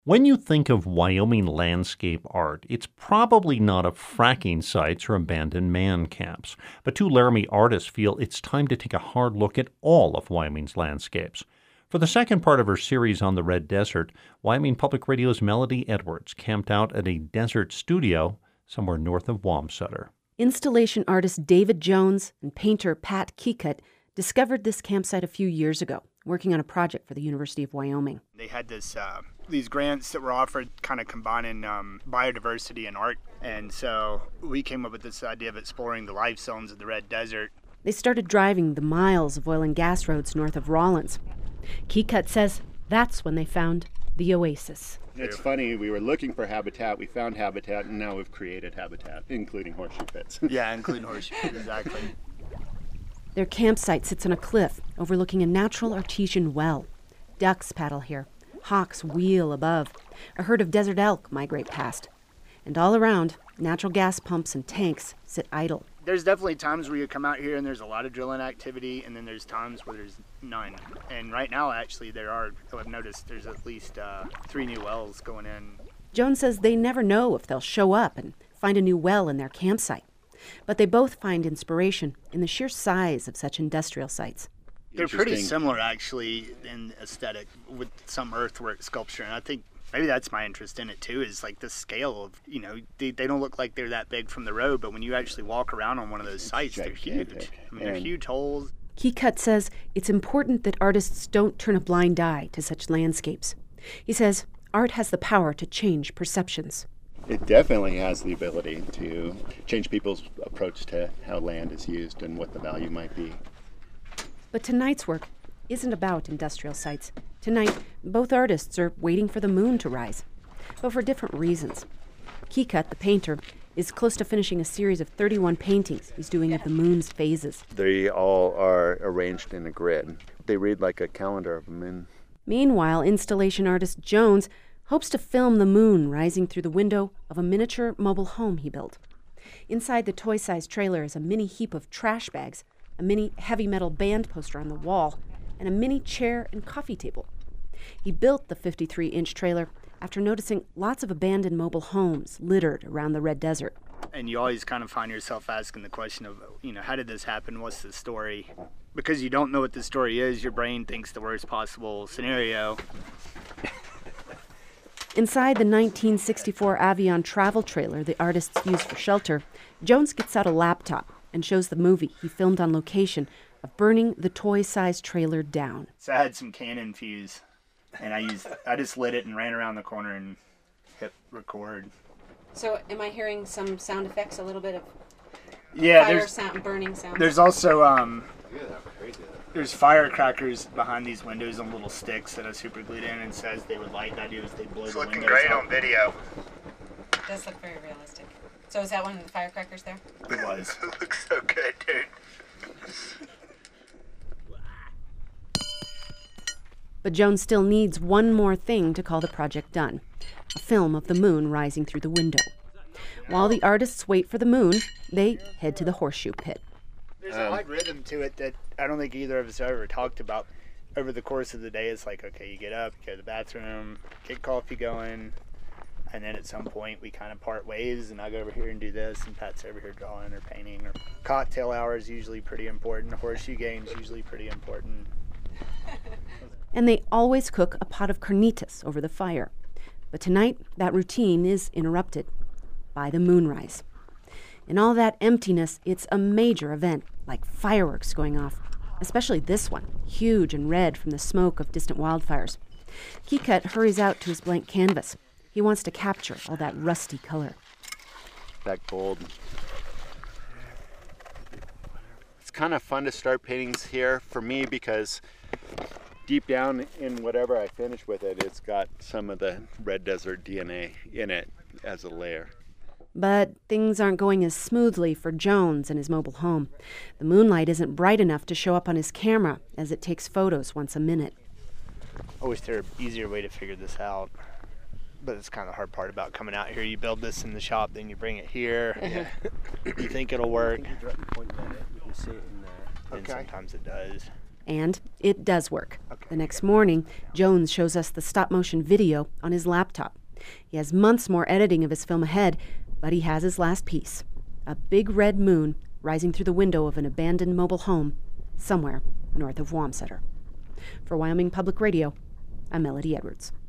When you think of Wyoming landscape art, it's probably not of fracking sites or abandoned man camps. But two Laramie artists feel it's time to take a hard look at all of Wyoming's landscapes. For the second part of her series on the Red Desert, Wyoming Public Radio's Melody Edwards camped out at a desert studio somewhere north of Wamsutter. Installation artist David Jones and painter Pat Kekut discovered this campsite a few years ago, working on a project for the University of Wyoming. They had these grants that were offered kind of combining biodiversity and art. And so we came up with this idea of exploring the life zones of the Red Desert. They started driving the miles of oil and gas roads north of Rawlins. Kekut says that's when they found the oasis. It's funny, we were looking for habitat, we found habitat, and now we've created habitat, including horseshoe pits. Yeah, including horseshoe pits, exactly. Their campsite sits on a cliff overlooking a natural artesian well. Ducks paddle here. Hawks wheel above. A herd of desert elk migrate past. And all around, natural gas pumps and tanks sit idle. There's definitely times where you come out here and there's a lot of drilling activity, and then there's times where there's none. And right now, actually, I've noticed there's at least 3 new wells going in. Jones says they never know if they'll show up and find a new well in their campsite. But they both find inspiration in the sheer size of such industrial sites. They're pretty similar, actually, in aesthetic with some earthwork sculpture. And I think maybe that's my interest in it, too, is like the scale of, they don't look like they're that big from the road, but when you actually walk around on one of those sites, they're huge. I mean, they're huge holes. Kekut says it's important that artists don't turn a blind eye to such landscapes. He says art has the power to change perceptions. It definitely has the ability to change people's approach to how land is used and what the value might be. But tonight's work isn't about industrial sites. Tonight, both artists are waiting for the moon to rise, but for different reasons. Kekut, the painter, is close to finishing a series of 31 paintings he's doing of the moon's phases. They all are arranged in a grid. They read like a calendar of a moon. Meanwhile, installation artist Jones hopes to film the moon rising through the window of a miniature mobile home he built. Inside the toy-sized trailer is a mini heap of trash bags, a mini heavy metal band poster on the wall, and a mini chair and coffee table. He built the 53-inch trailer after noticing lots of abandoned mobile homes littered around the Red Desert. And you always kind of find yourself asking the question of, how did this happen? What's the story? Because you don't know what the story is, your brain thinks the worst possible scenario. Inside the 1964 Avion travel trailer the artists used for shelter, Jones gets out a laptop and shows the movie he filmed on location of burning the toy-sized trailer down. So I had some Canon fuse, and I just lit it and ran around the corner and hit record. So am I hearing some sound effects, a little bit of fire sound, burning sound? There's also there's firecrackers behind these windows on little sticks that I super glued in, and says they would light. The idea is they blow the windows. It's looking great on video. It does look very realistic. So is that one of the firecrackers there? It was. It looks so good, dude. But Jones still needs one more thing to call the project done: a film of the moon rising through the window. While the artists wait for the moon, they head to the horseshoe pit. There's a odd rhythm to it that I don't think either of us ever talked about. Over the course of the day, it's like, okay, you get up, you go to the bathroom, get coffee going, and then at some point we kind of part ways, and I go over here and do this, and Pat's over here drawing or painting. Or cocktail hour is usually pretty important. Horseshoe game's usually pretty important. And they always cook a pot of carnitas over the fire. But tonight, that routine is interrupted by the moonrise. In all that emptiness, it's a major event, like fireworks going off, especially this one, huge and red from the smoke of distant wildfires. Kekut hurries out to his blank canvas. He wants to capture all that rusty color. That gold. It's kind of fun to start paintings here for me because deep down in whatever I finish with it, it's got some of the Red Desert DNA in it as a layer. But things aren't going as smoothly for Jones and his mobile home. The moonlight isn't bright enough to show up on his camera, as it takes photos once a minute. I wish there were an easier way to figure this out. But it's kind of the hard part about coming out here. You build this in the shop, then you bring it here. You think it'll work. And sometimes it does. And it does work. The next morning, Jones shows us the stop-motion video on his laptop. He has months more editing of his film ahead, but he has his last piece. A big red moon rising through the window of an abandoned mobile home somewhere north of Wamsutter. For Wyoming Public Radio, I'm Melody Edwards.